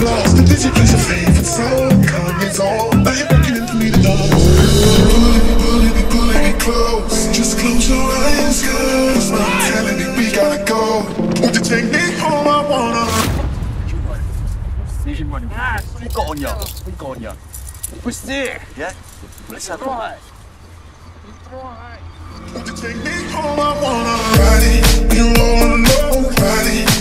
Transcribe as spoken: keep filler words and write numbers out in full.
lost. Did you play your favorite song? Kanye's on. Now you're beckoning for me to dance. Pulling me, pulling me, pulling me close. Just close your eyes, girl. It's not telling me we gotta go. Won't you take me home? I wanna. Ah, what you got on you? What you got on you? Pussy! Yeah? Let's have a Won't you take me home? I wanna ride it. You don't wanna know, ride it.